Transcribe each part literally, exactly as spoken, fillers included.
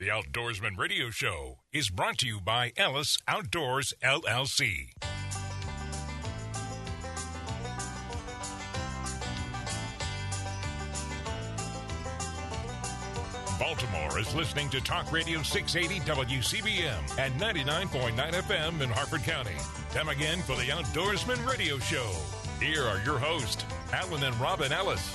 The Outdoorsman Radio Show is brought to you by Ellis Outdoors, L L C. Baltimore is listening to Talk Radio six eighty W C B M and ninety-nine point nine F M in Harford County. Time again for the Outdoorsman Radio Show. Here are your hosts, Alan and Robin Ellis.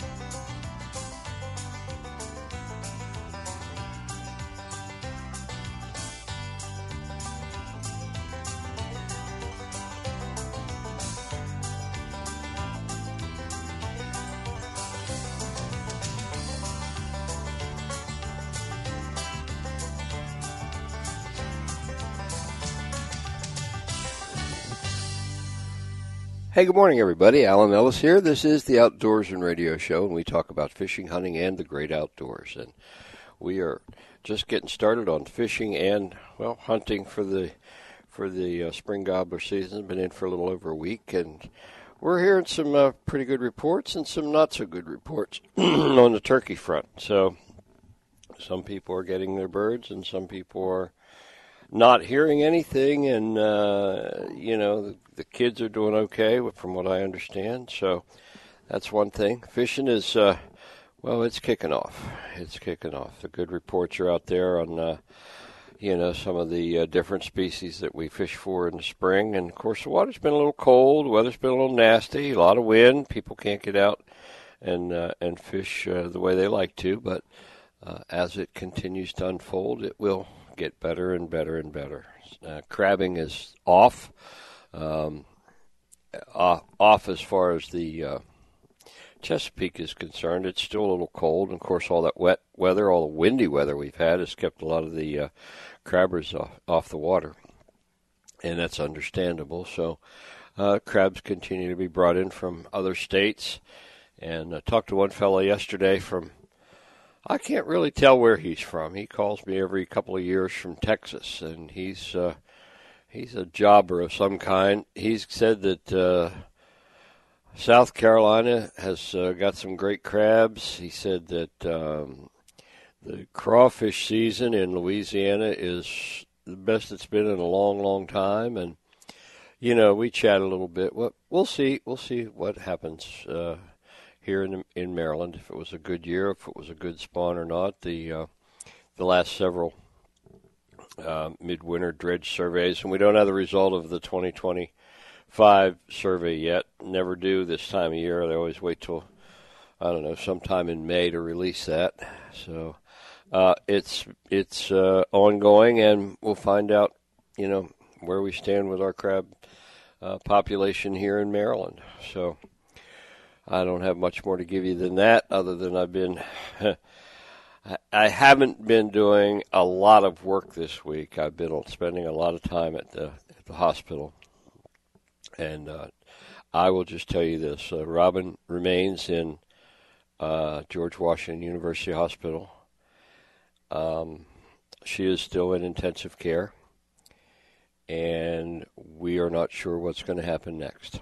Hey, good morning, everybody. Alan Ellis here. This is the Outdoorsman Radio Show, and we talk about fishing, hunting, and the great outdoors. And we are just getting started on fishing and, well, hunting for the for the uh, spring gobbler season. Been in for a little over a week, and we're hearing some uh, pretty good reports and some not so good reports on the turkey front. So some people are getting their birds, and some people are not hearing anything, and, uh, you know, the, the kids are doing okay, from what I understand. So that's one thing. Fishing is, uh, well, it's kicking off. It's kicking off. The good reports are out there on, uh, you know, some of the uh, different species that we fish for in the spring. And, of course, the water's been a little cold. The weather's been a little nasty, a lot of wind. People can't get out and, uh, and fish uh, the way they like to. But uh, as it continues to unfold, it will get better and better and better. Uh, crabbing is off, um, off, off as far as the uh, Chesapeake is concerned. It's still a little cold, and of course, all that wet weather, all the windy weather we've had, has kept a lot of the uh, crabbers off, off the water, and that's understandable. So, uh, crabs continue to be brought in from other states, and I talked to one fellow yesterday from, I can't really tell where he's from. He calls me every couple of years from Texas, and he's uh, he's a jobber of some kind. He's said that uh, South Carolina has uh, got some great crabs. He said that um, the crawfish season in Louisiana is the best it's been in a long, long time. And, you know, we chat a little bit. Well, we'll see. We'll see what happens uh here in in Maryland, if it was a good year, if it was a good spawn or not. The uh, the last several uh, midwinter dredge surveys, and we don't have the result of the twenty twenty-five survey yet. Never do this time of year. They always wait till, I don't know, sometime in May to release that. So uh, it's it's uh, ongoing, and we'll find out, you know, where we stand with our crab uh, population here in Maryland. So I don't have much more to give you than that, other than I've been, I haven't been doing a lot of work this week. I've been spending a lot of time at the at the hospital, and uh, I will just tell you this: uh, Robin remains in uh, George Washington University Hospital. Um, she is still in intensive care, and we are not sure what's going to happen next.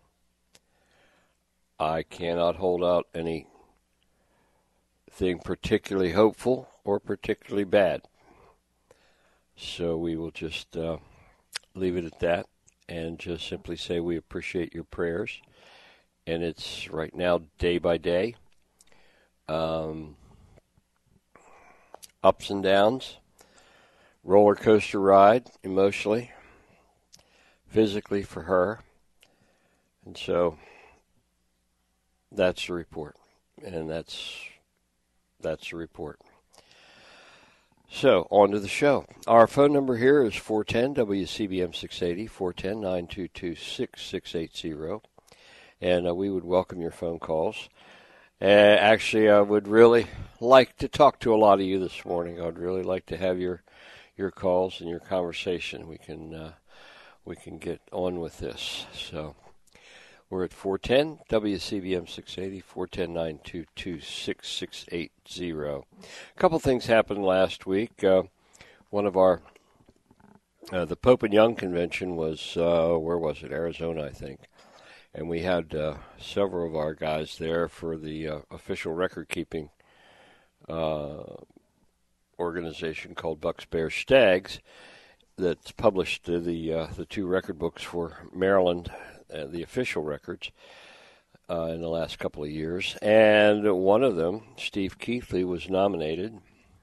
I cannot hold out anything particularly hopeful or particularly bad. So we will just uh, leave it at that and just simply say we appreciate your prayers. And it's right now day by day. Um, ups and downs. Roller coaster ride emotionally, physically for her. And so that's the report, and that's that's the report. So, on to the show. Our phone number here is four one zero W C B M six eighty, four one zero, nine two two, six six eight zero, and uh, we would welcome your phone calls. Uh, actually, I would really like to talk to a lot of you this morning. I'd really like to have your your calls and your conversation. We can uh, we can get on with this. So we're at four one zero W C B M six eighty, four one zero, nine two two, six six eight zero. A couple things happened last week. Uh, one of our, uh, the Pope and Young convention was, uh, where was it? Arizona, I think. And we had uh, several of our guys there for the uh, official record-keeping uh, organization called Bucks, Bears, Stags that's published uh, the uh, the two record books for Maryland, uh, the official records, uh, in the last couple of years. And one of them, Steve Keithley, was nominated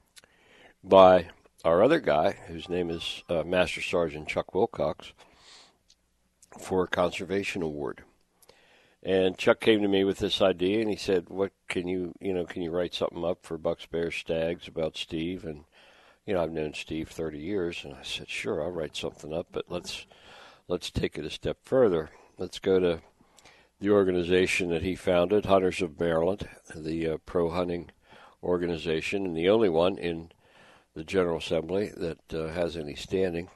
by our other guy, whose name is uh, Master Sergeant Chuck Wilcox, for a conservation award. And Chuck came to me with this idea, and he said, "What can you, you know, can you write something up for Bucks, Bears, Stags about Steve?" And you know, I've known Steve thirty years, and I said, "Sure, I'll write something up, but let's let's take it a step further. Let's go to the organization that he founded, Hunters of Maryland, the uh, pro hunting organization, and the only one in the General Assembly that uh, has any standing."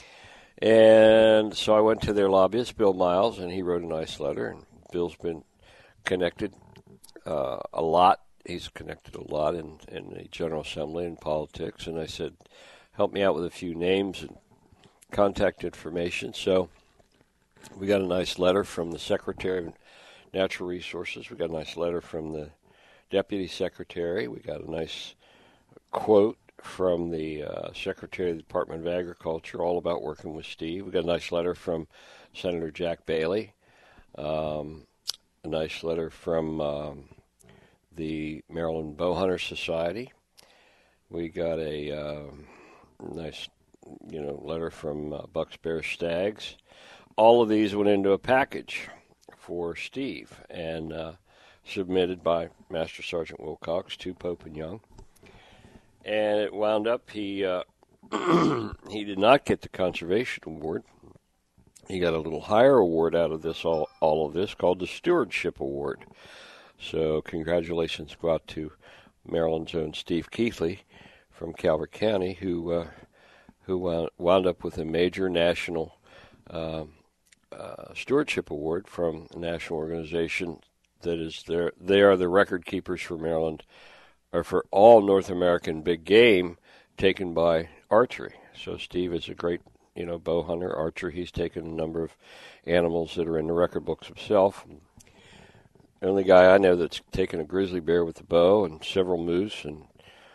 And so I went to their lobbyist, Bill Miles, and he wrote a nice letter. And Bill's been connected uh, a lot. He's connected a lot in, in the General Assembly and politics. And I said, help me out with a few names and contact information. So we got a nice letter from the Secretary of Natural Resources. We got a nice letter from the Deputy Secretary. We got a nice quote from the uh, Secretary of the Department of Agriculture, all about working with Steve. We got a nice letter from Senator Jack Bailey, um, a nice letter from um, the Maryland Bowhunter Society. We got a uh, nice, you know, letter from uh, Bucks, Bears, Stags. All of these went into a package for Steve and uh, submitted by Master Sergeant Wilcox to Pope and Young. And it wound up, he uh, he did not get the Conservation Award. He got a little higher award out of this, all, all of this, called the Stewardship Award. So congratulations go out to Maryland's own Steve Keithley from Calvert County, who uh, who wound, wound up with a major national uh, uh, stewardship award from a national organization that is there. They are the record keepers for Maryland, or for all North American big game taken by archery. So Steve is a great, you know, bow hunter, archer. He's taken a number of animals that are in the record books himself. The only guy I know that's taken a grizzly bear with a bow and several moose and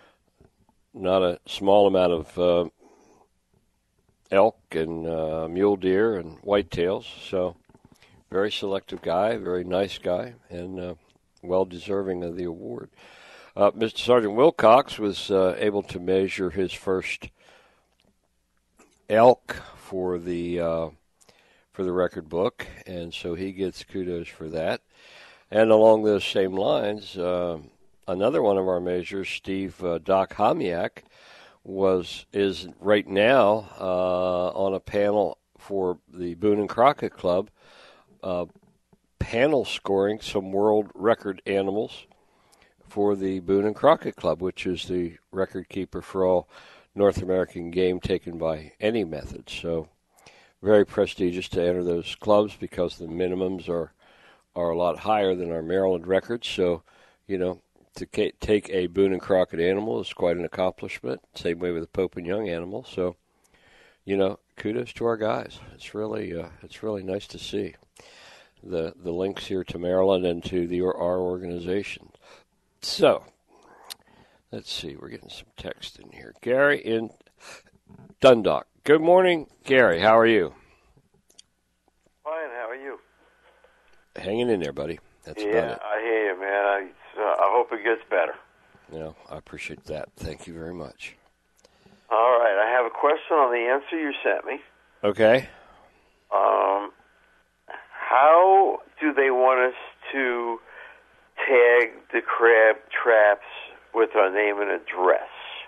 not a small amount of uh, elk and uh, mule deer and whitetails. So very selective guy, very nice guy, and uh, well deserving of the award. Uh, Mister Sergeant Wilcox was uh, able to measure his first elk for the uh, for the record book, and so he gets kudos for that. And along those same lines, uh, another one of our measures, Steve uh, Doc Homiak, was is right now uh, on a panel for the Boone and Crockett Club, uh, panel scoring some world record animals for the Boone and Crockett Club, which is the record keeper for all North American game taken by any method. So very prestigious to enter those clubs because the minimums are are a lot higher than our Maryland records. So, you know, to ca- take a Boone and Crockett animal is quite an accomplishment. Same way with the Pope and Young animal. So, you know, kudos to our guys. It's really uh, it's really nice to see the the links here to Maryland and to the our organization. So, let's see. We're getting some text in here. Gary in Dundalk. Good morning, Gary. How are you? Fine. How are you? Hanging in there, buddy. That's yeah, about it. I hear you, man. I, uh, I hope it gets better. You know, I appreciate that. Thank you very much. All right. I have a question on the answer you sent me. Okay. Um, how do they want us to tag the crab traps with our name and address?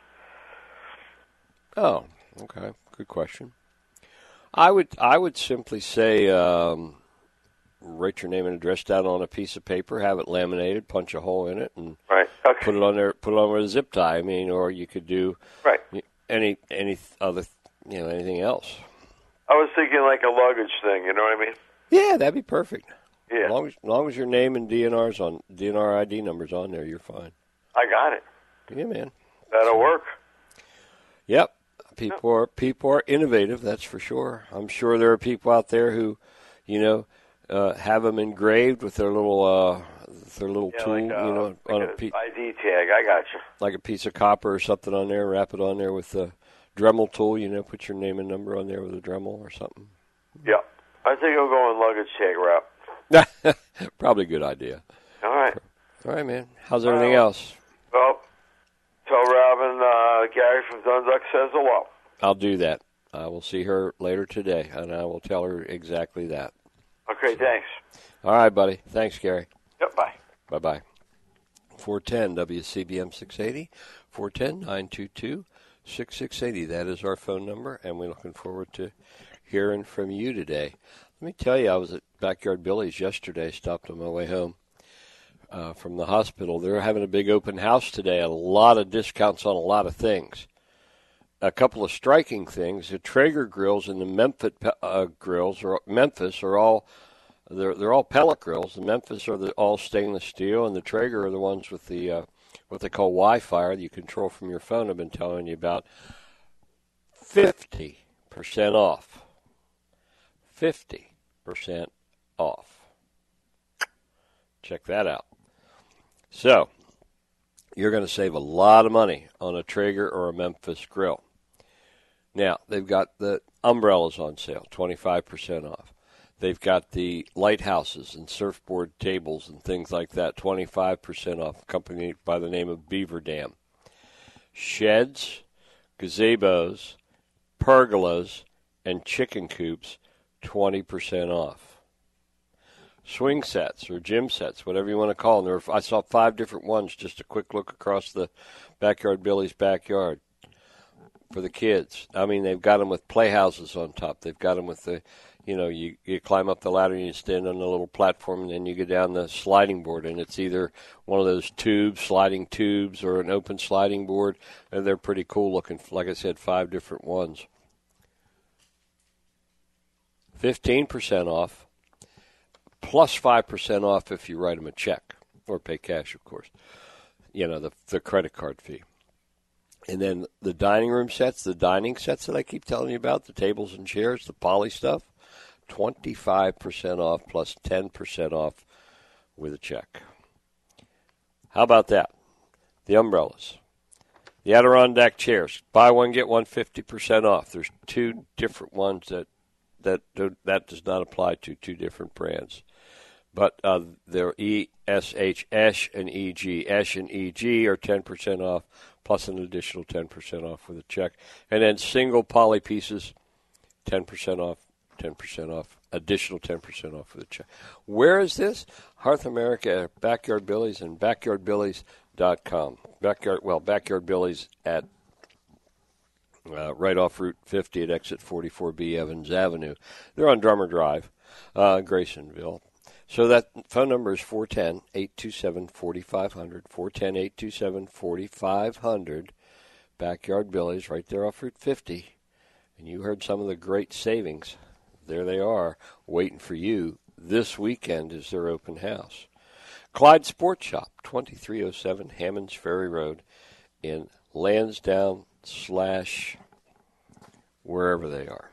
Oh, okay. Good question. I would I would simply say um, write your name and address down on a piece of paper, have it laminated, punch a hole in it, and right. Okay. put it on there. Put it on with a zip tie. I mean, or you could do right. any any other you know anything else. I was thinking like a luggage thing. You know what I mean? Yeah, that'd be perfect. Yeah. As long as, as long as your name and D N R's on D N R I D numbers on there, you're fine. I got it. Yeah, man. That'll work. Yep. People are people are innovative, that's for sure. I'm sure there are people out there who, you know, uh, have them engraved with their little uh, their little yeah, tool, like a, you know, like on a, a pe- I D tag. I got you. like a piece of copper or something on there. Wrap it on there with the Dremel tool. You know, put your name and number on there with a Dremel or something. Yeah, I think I'll go in luggage tag wrap. Probably a good idea. All right. All right, man. How's everything Well, else? Well, tell Robin uh, Gary from Dundalk says hello. I'll do that. I will see her later today, and I will tell her exactly that. Okay, thanks. All right, buddy. Thanks, Gary. Yep, bye. Bye-bye. four ten W C B M six eighty, four one zero, nine two two, six six eight zero. That is our phone number, and we're looking forward to hearing from you today. Let me tell you, I was at Backyard Billy's yesterday, stopped on my way home uh, from the hospital. They're having a big open house today, a lot of discounts on a lot of things. A couple of striking things: the Traeger grills and the Memphis uh, grills, or Memphis, are all they're they're all pellet grills. The Memphis are the, all stainless steel, and the Traeger are the ones with the uh, what they call Wi-Fi that you control from your phone. I've been telling you about. Fifty percent off. Fifty percent off. Check that out. So you're going to save a lot of money on a Traeger or a Memphis grill. Now, they've got the umbrellas on sale, twenty-five percent off. They've got the lighthouses and surfboard tables and things like that, twenty-five percent off, accompanied by the name of Beaver Dam. Sheds, gazebos, pergolas, and chicken coops, twenty percent off. Swing sets or gym sets, whatever you want to call them. There were, I saw five different ones, just a quick look across the Backyard Billy's backyard. For the kids. I mean, they've got them with playhouses on top. They've got them with the, you know, you, you climb up the ladder and you stand on the little platform and then you go down the sliding board. And it's either one of those tubes, sliding tubes, or an open sliding board. And they're pretty cool looking. Like I said, five different ones. fifteen percent off, plus five percent off if you write them a check or pay cash, of course. You know, the the credit card fee. And then the dining room sets, the dining sets that I keep telling you about, the tables and chairs, the poly stuff, twenty-five percent off plus ten percent off with a check. How about that? The umbrellas. The Adirondack chairs. Buy one, get one fifty percent off. There's two different ones that that that does not apply to, two different brands. But uh, they're E S H, Esh, and E G. Esh and E G are ten percent off, plus an additional ten percent off with a check. And then single poly pieces, ten percent off, ten percent off, additional ten percent off with a check. Where is this? Hearth America at Backyard Billy's and backyard billies dot com. Backyard, well, Backyard Billy's at uh, right off Route fifty at exit forty-four B Evans Avenue. They're on Drummer Drive, uh, Graysonville. So that phone number is four one zero, eight two seven, four five zero zero, four one zero, eight two seven, four five zero zero. Backyard Billy's right there off Route fifty. And you heard some of the great savings. There they are, waiting for you. This weekend is their open house. Clyde Sports Shop, twenty-three oh seven Hammonds Ferry Road in Lansdowne slash wherever they are.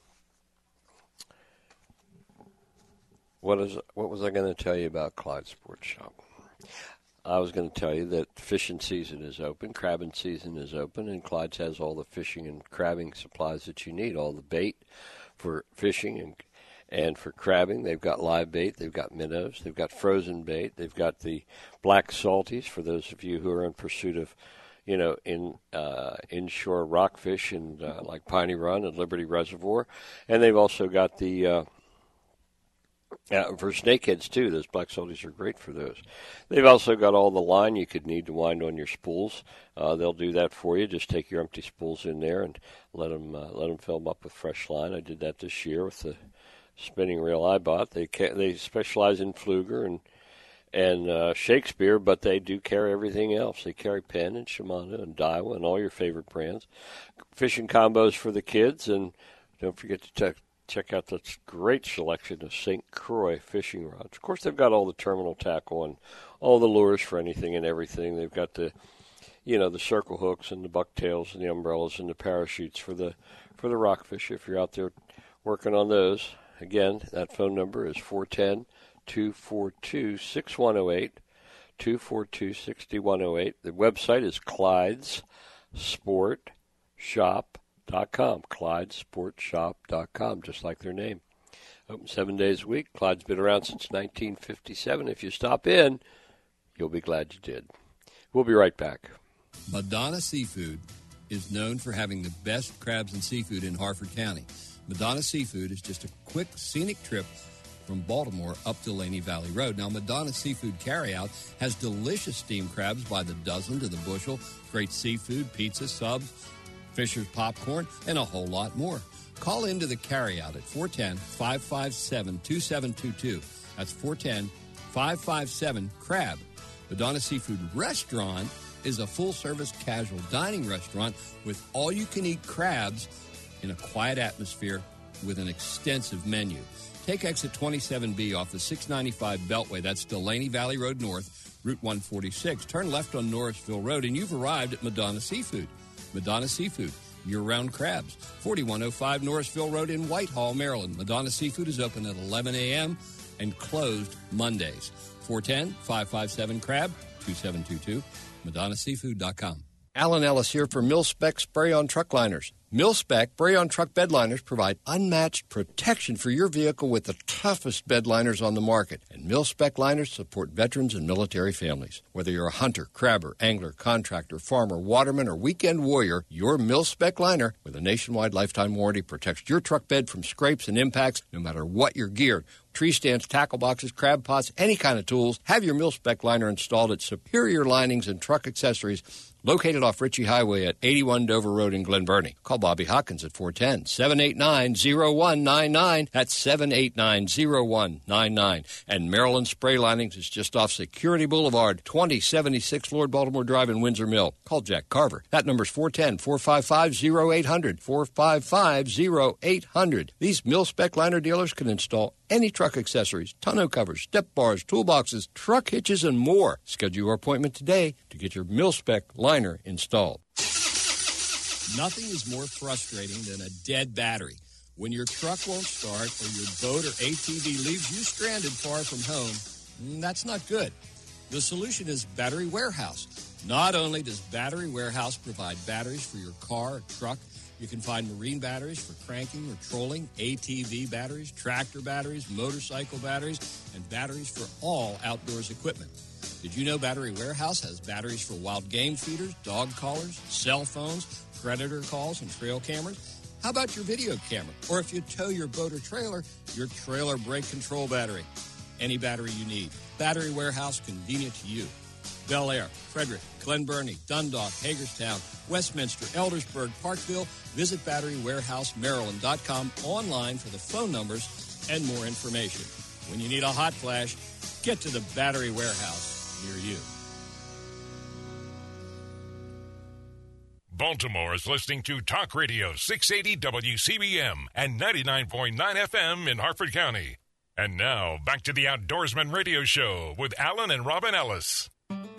What is what was I going to tell you about Clyde Sports Shop? I was going to tell you that fishing season is open, crabbing season is open, and Clyde's has all the fishing and crabbing supplies that you need, all the bait for fishing and and for crabbing. They've got live bait, they've got minnows, they've got frozen bait, they've got the black salties for those of you who are in pursuit of, you know, in uh, inshore rockfish and uh, like Piney Run and Liberty Reservoir, and they've also got the uh, Uh, for snakeheads, too. Those black salties are great for those. They've also got all the line you could need to wind on your spools. Uh, they'll do that for you. Just take your empty spools in there and let them, uh, let them fill them up with fresh line. I did that this year with the spinning reel I bought. They ca- they specialize in Pflueger and, and uh, Shakespeare, but they do carry everything else. They carry Penn and Shimano and Daiwa and all your favorite brands. Fishing combos for the kids, and don't forget to check Check out this great selection of Saint Croix fishing rods. Of course, they've got all the terminal tackle and all the lures for anything and everything. They've got the, you know, the circle hooks and the bucktails and the umbrellas and the parachutes for the for the rockfish if you're out there working on those. Again, that phone number is four one zero, two four two, six one zero eight, two four two, six one zero eight. The website is Clyde's Sport Shop dot com, Clyde's Sport Shop dot com, just like their name. Open seven days a week. Clyde's been around since nineteen fifty-seven. If you stop in, you'll be glad you did. We'll be right back. Madonna Seafood is known for having the best crabs and seafood in Harford County. Madonna Seafood is just a quick, scenic trip from Baltimore up to Laney Valley Road. Now, Madonna Seafood Carryout has delicious steamed crabs by the dozen to the bushel, great seafood, pizza, subs, Fisher's popcorn, and a whole lot more. Call into the carryout at four one zero, five five seven, two seven two two. That's four one zero, five five seven, CRAB. Madonna Seafood Restaurant is a full-service casual dining restaurant with all-you-can-eat crabs in a quiet atmosphere with an extensive menu. Take exit twenty-seven B off the six ninety-five Beltway. That's Delaney Valley Road North, Route one forty-six. Turn left on Norrisville Road, and you've arrived at Madonna Seafood. Madonna Seafood, year-round crabs. forty-one oh five Norrisville Road in Whitehall, Maryland. Madonna Seafood is open at eleven a.m. and closed Mondays. four one zero, five five seven, CRAB, two seven two two, Madonna Seafood dot com. Alan Ellis here for Mil-Spec Spray-On Truck Liners. Mil-Spec Spray-On Truck Bed Liners provide unmatched protection for your vehicle with the toughest bed liners on the market. And Mil-Spec liners support veterans and military families. Whether you're a hunter, crabber, angler, contractor, farmer, waterman, or weekend warrior, your Mil-Spec liner with a nationwide lifetime warranty protects your truck bed from scrapes and impacts no matter what your gear. Tree stands, tackle boxes, crab pots, any kind of tools. Have your Mil-Spec liner installed at Superior Linings and Truck Accessories, located off Ritchie Highway at eighty-one Dover Road in Glen Burnie. Call Bobby Hawkins at four one zero, seven eight nine, zero one nine nine. That's seven eight nine, zero one nine nine. And Maryland Spray Linings is just off Security Boulevard, twenty seventy-six Lord Baltimore Drive in Windsor Mill. Call Jack Carver. That number's four one zero, four five five, zero eight zero zero, four five five, zero eight zero zero. These Mil-Spec liner dealers can install any truck accessories, tonneau covers, step bars, toolboxes, truck hitches, and more. Schedule your appointment today to get your Mil-Spec liner installed. Nothing is more frustrating than a dead battery. When your truck won't start or your boat or A T V leaves you stranded far from home, that's not good. The solution is Battery Warehouse. Not only does Battery Warehouse provide batteries for your car or truck, you can find marine batteries for cranking or trolling, A T V batteries, tractor batteries, motorcycle batteries, and batteries for all outdoors equipment. Did you know Battery Warehouse has batteries for wild game feeders, dog collars, cell phones, predator calls, and trail cameras? How about your video camera? Or if you tow your boat or trailer, your trailer brake control battery. Any battery you need. Battery Warehouse, convenient to you. Bel Air, Frederick, Glen Burnie, Dundalk, Hagerstown, Westminster, Eldersburg, Parkville. Visit Battery Warehouse Maryland dot com online for the phone numbers and more information. When you need a hot flash, get to the Battery Warehouse near you. Baltimore is listening to Talk Radio six eighty W C B M and ninety-nine point nine F M in Harford County. And now, back to the Outdoorsman Radio Show with Alan and Robin Ellis.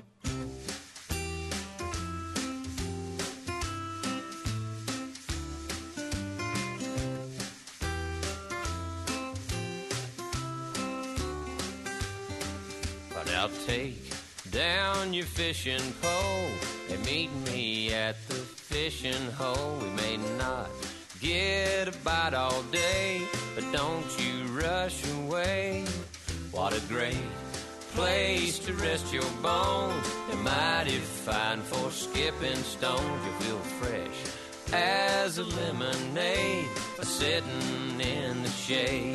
I'll take down your fishing pole and meet me at the fishing hole. We may not get a bite all day, but don't you rush away. What a great place to rest your bones, and mighty fine for skipping stones. You feel fresh as a lemonade sitting in the shade.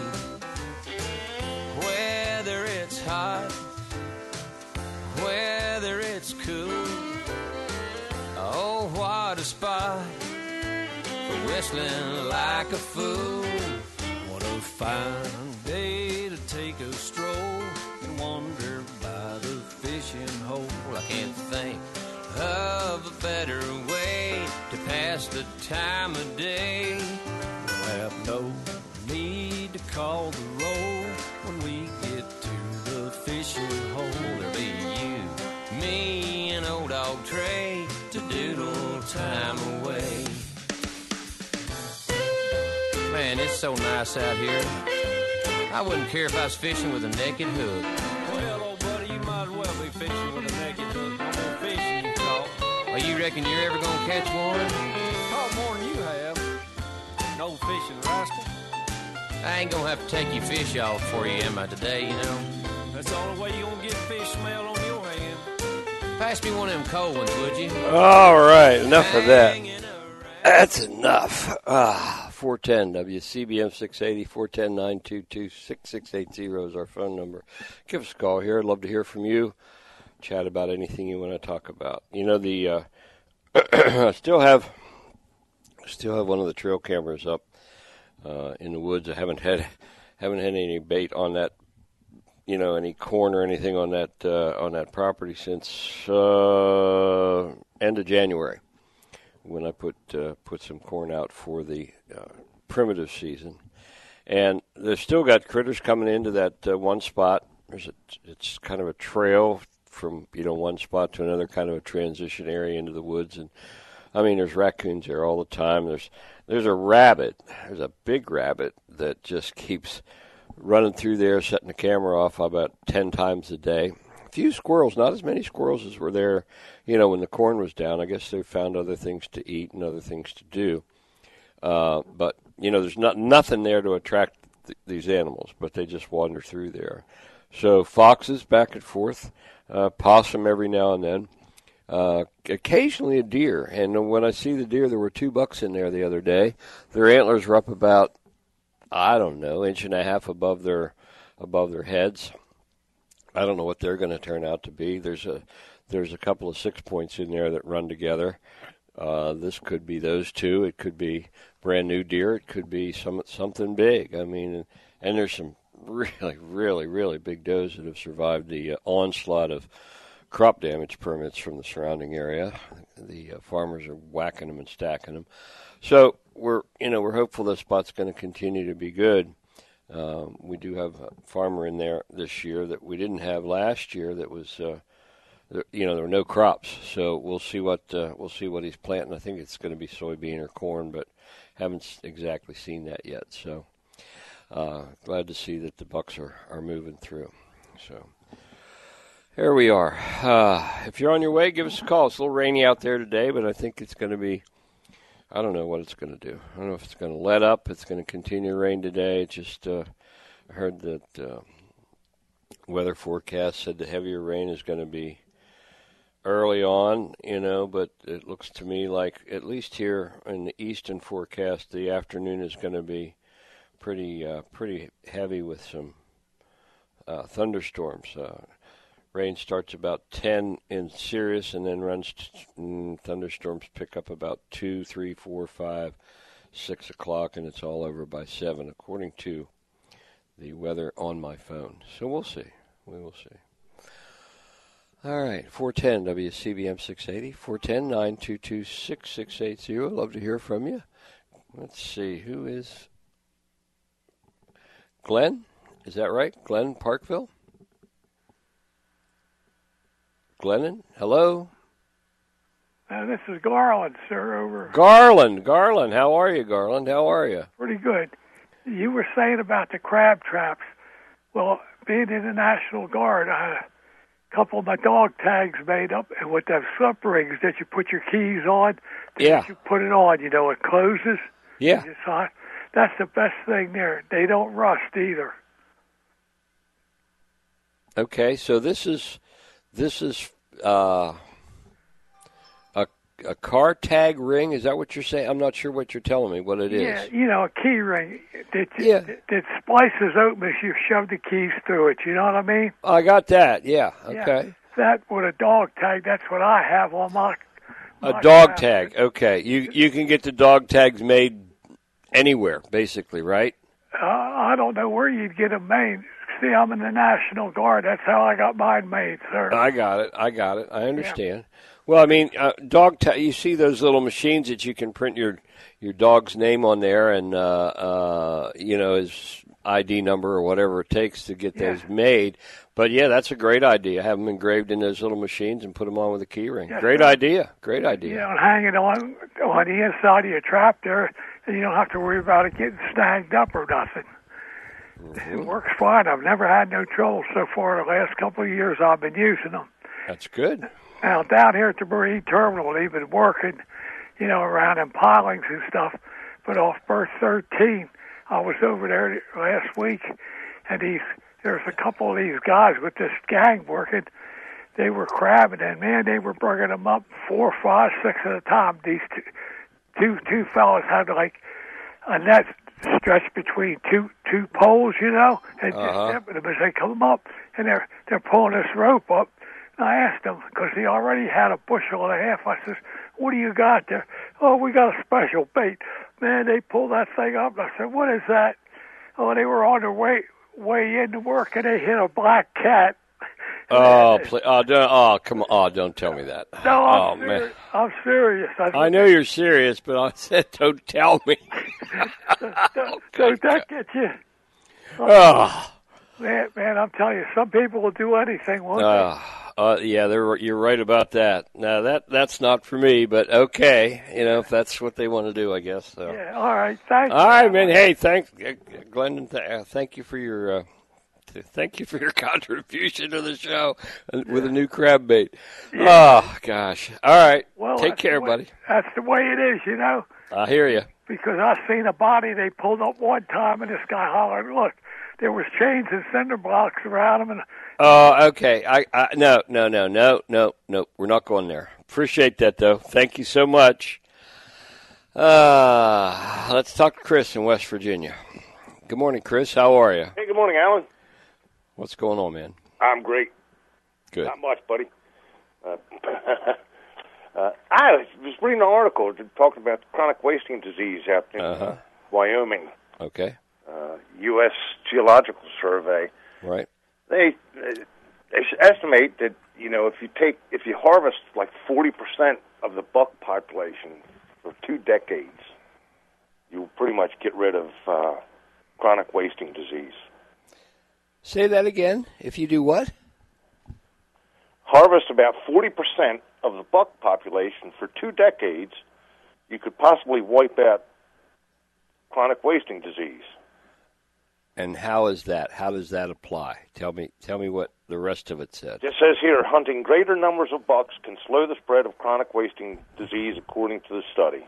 Whether it's hot, whether it's cool, oh, what a spot for whistling like a fool. What a fine day to take a stroll and wander by the fishing hole. I can't think of a better way to pass the time of day. We'll have no need to call the roll when we get to the fishing hole. There'll be you, me, and old dog Trey to doodle time away. Man, it's so nice out here. I wouldn't care if I was fishing with a naked hook. Well, old buddy, you might as well be fishing with a naked hook. No more fishing, you caught. Well, you reckon you're ever gonna catch one? Caught more than you have. No fishing rascal. I ain't gonna have to take your fish off for you, am I, today, you know? That's the only way you gonna get fish smell on your hand. Pass me one of them cold ones, would you? All right, enough of that. That's enough. Ah, four ten W C B M six eighty, four one zero, nine two two, six six eight zero is our phone number. Give us a call here. I'd love to hear from you. Chat about anything you want to talk about. You know, the uh, I still have still have one of the trail cameras up uh, in the woods. I haven't had haven't had any bait on that, you know, any corn or anything on that uh, on that property since uh, end of January, when I put uh, put some corn out for the uh, primitive season. And they've still got critters coming into that uh, one spot. There's a, it's kind of a trail from, you know, one spot to another, kind of a transition area into the woods. And I mean, there's raccoons there all the time. There's there's a rabbit. There's a big rabbit that just keeps running through there, setting the camera off about ten times a day. A few squirrels, not as many squirrels as were there, you know, when the corn was down. I guess they found other things to eat and other things to do. Uh, but, you know, there's not nothing there to attract th- these animals, but they just wander through there. So foxes back and forth, uh, possum every now and then, uh, occasionally a deer. And when I see the deer, there were two bucks in there the other day. Their antlers were up about, I don't know, inch and a half above their above their heads. I don't know what they're going to turn out to be. There's a there's a couple of six points in there that run together. Uh, this could be those two. It could be brand new deer. It could be some something big. I mean, and there's some really, really, really big does that have survived the uh, onslaught of crop damage permits from the surrounding area. The uh, farmers are whacking them and stacking them. So we're, you know, we're hopeful this spot's going to continue to be good. Um, we do have a farmer in there this year that we didn't have last year. That was, uh, there, you know, there were no crops. So we'll see what uh, we'll see what he's planting. I think it's going to be soybean or corn, but haven't exactly seen that yet. So uh, glad to see that the bucks are, are moving through. So here we are. Uh, if you're on your way, give us a call. It's a little rainy out there today, but I think it's going to be. I don't know what it's going to do. I don't know if it's going to let up. It's going to continue to rain today. It just uh, I heard that uh, weather forecast said the heavier rain is going to be early on, you know, but it looks to me like, at least here in the eastern forecast, the afternoon is going to be pretty uh, pretty heavy with some uh, thunderstorms. Uh, Rain starts about ten in Sirius and then runs, t- and thunderstorms pick up about two, three, four, five, six o'clock, and it's all over by seven, according to the weather on my phone. So we'll see. We will see. All right, four ten W C B M six eighty, four one zero, nine two two, six six eight zero. Love to hear from you. Let's see, who is Glenn? Is that right? Glenn Parkville? Glennon, hello? Uh, this is Garland, sir, over. Garland, Garland. How are you, Garland? How are you? Pretty good. You were saying about the crab traps. Well, being in the National Guard, I had a couple of my dog tags made up, and with those slip rings that you put your keys on, yeah. you put it on, you know, it closes. Yeah. It's hot. That's the best thing there. They don't rust either. Okay, so this is... This is uh, a a car tag ring. Is that what you're saying? I'm not sure what you're telling me. What it is? Yeah, you know, a key ring that yeah. that, that splices open as you shove the keys through it. You know what I mean? I got that. Yeah. Okay. Yeah, that with a dog tag. That's what I have on my. my a dog crab. tag. Okay. You you can get the dog tags made anywhere, basically, right? Uh, I don't know where you'd get them made. See, I'm in the National Guard. That's how I got mine made, sir. I got it. I got it. I understand. Yeah. Well, I mean, uh, dog. Ta- you see those little machines that you can print your your dog's name on there, and uh, uh, you know, his I D number or whatever it takes to get yeah. those made. But yeah, that's a great idea. Have them engraved in those little machines and put them on with a key ring. Yes, great sir. idea. Great idea. Yeah, and hang it on on the inside of your trap there, and you don't have to worry about it getting snagged up or nothing. It works fine. I've never had no trouble so far the last couple of years I've been using them. That's good. Now, down here at the Marine Terminal, they've been working, you know, around in pilings and stuff. But off berth thirteen, I was over there last week, and these there's a couple of these guys with this gang working. They were crabbing, and, man, they were bringing them up four, five, six at a time. These two, two, two fellas had, like, a net stretched between two two poles, you know, and Uh-huh. just dipping them as they come up, and they're they're pulling this rope up. And I asked them, because he already had a bushel and a half. I says, "What do you got there?" "Oh, we got a special bait." Man, they pulled that thing up, and I said, "What is that?" "Oh, they were on their way way into work, and they hit a black cat." Oh, please, oh, don't, oh, come on! Oh, don't tell me that. No, I'm oh, serious. man. I'm serious. I, said, I know you're serious, but I said, don't tell me. so, so that gets you. Oh, Man, man, I'm telling you, some people will do anything, won't uh, uh, yeah, they're, you're right about that. Now that that's not for me, but okay, you know, if that's what they want to do, I guess. So. they? Yeah, all right, thanks. All right, man. Hey, thanks, Glendon. Th- uh, thank you for your uh, th- thank you for your contribution to the show with a new crab bait. Yeah. Oh gosh! All right, Well, take that's care, the way- buddy. That's the way it is, you know, I hear you. because I seen a body they pulled up one time, and this guy hollered, "Look, there was chains and cinder blocks around him," and Oh, okay. I, I no, no, no, no, no, no. We're not going there. Appreciate that, though. Thank you so much. Uh, let's talk to Chris in West Virginia. Good morning, Chris. How are you? Hey, good morning, Alan. What's going on, man? I'm great. Good. Not much, buddy. Uh, uh, I was reading an article talking about chronic wasting disease out in Uh-huh. Wyoming, Okay. uh, U S Geological Survey. Right. They they estimate that, you know, if you take if you harvest like forty percent of the buck population for two decades, you'll pretty much get rid of uh, chronic wasting disease. Say that again. If you do what? Harvest about forty percent of the buck population for two decades, you could possibly wipe out chronic wasting disease. And how is that? How does that apply? Tell me. Tell me what the rest of it said. It says here, hunting greater numbers of bucks can slow the spread of chronic wasting disease, according to the study.